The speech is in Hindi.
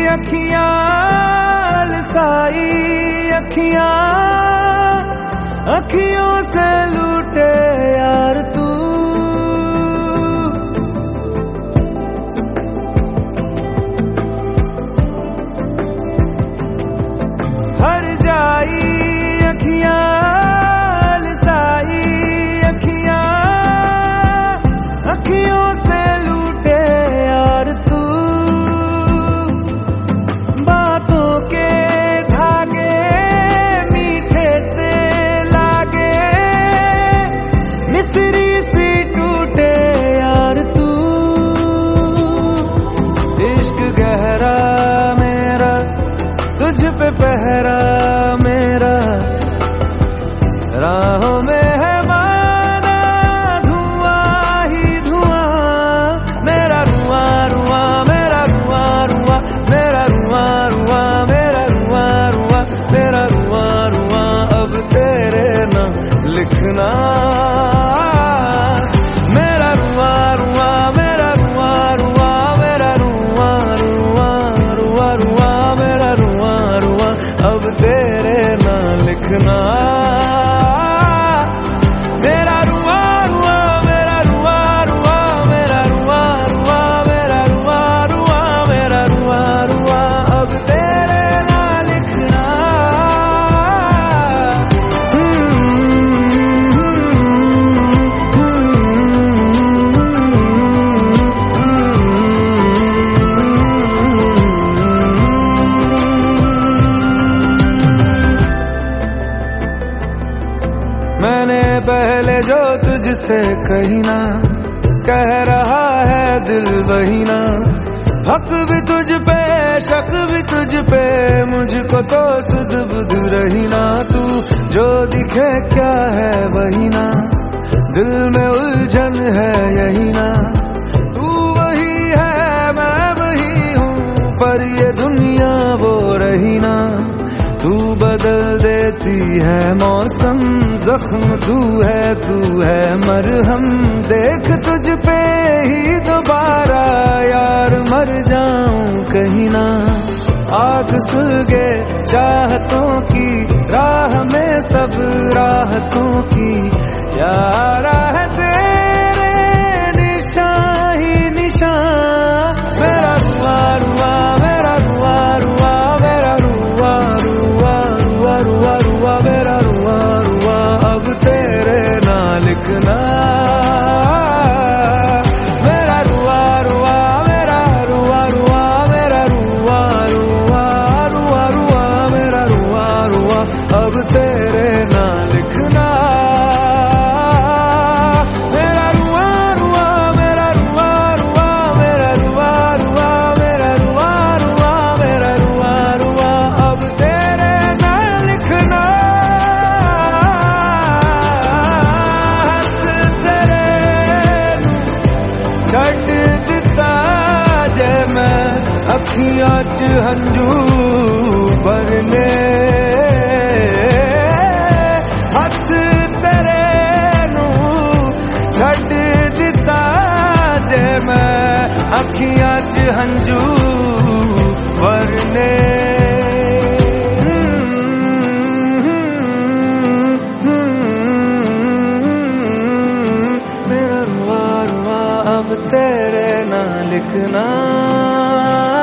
अखियां लसाई अखियां अखियों से लूटे यार तू। हर जाई अखियां लसाई अखियां अखियों से लूटे यार तू। बातों के धागे मीठे से लागे मिसरी सी टूटे यार तू। इश्क गहरा मेरा तुझ पे पहरा मेरा राहों में है माना धुआं ही धुआं। मेरा रुआं रुआं मेरा रुआं रुआं मेरा रुआं रुआं मेरा रुआं रुआं मेरा रुआं रुआं अब तेरे नाम लिखना। मेरा रुआं रुआं मेरा रुआं रुआं मेरा रुआं रुआं रुआं रुआं मेरा रुआं रुआं अब तेरे नाम लिखना। मेरा रुआं रुआं मेरा रुआं रुआं मेरा रुआं रुआं मेरा रुआं रुआं मेरा रुआं रुआं अब तेरे नाम लिखना। मैंने पहले जो तुझसे कही ना कह रहा है दिल वही ना। हक भी तुझ पे शक भी तुझ पे मुझको तो सुध बुध रही ना। तू जो दिखे क्या है वही ना दिल में उलझन है यही ना। तू वही है मैं वही हूँ पर ये दुनिया वो रही ना। तू बदल देती है मौसम जख्म तू है मरहम। देख तुझ पे ही दोबारा यार मर जाऊं कहीं ना। आग सुलगे चाहतों की राह में सब राहतों की यार है तेरे निशान ही निशान। मेरा रुआं रुआं मेरा रुआं रुआं मेरा रुआं रुआं रुआं रुआं रुआं मेरा रुआं रुआं अब तेरे नाम लिखना। मेरा रुआं रुआं मेरा रुआं रुआं मेरा रुआं रुआं रुआं रुआं मेरा रुआं रुआं अब तेरे नाम लिखना। मेरा रुआं रुआं मेरा रुआं रुआं मेरा रुआं रुआं मेरा रुआं रुआं मेरा रुआं रुआं अब तेरे नाम लिखना। छड्ड दिता जे मैं अखियां च हंझू भरने। हथ तेरे नू छड्ड दिता जे मैं अखियां च हंझू भरने। मेरा रुआं रुआं अब तेरे नाम लिखना।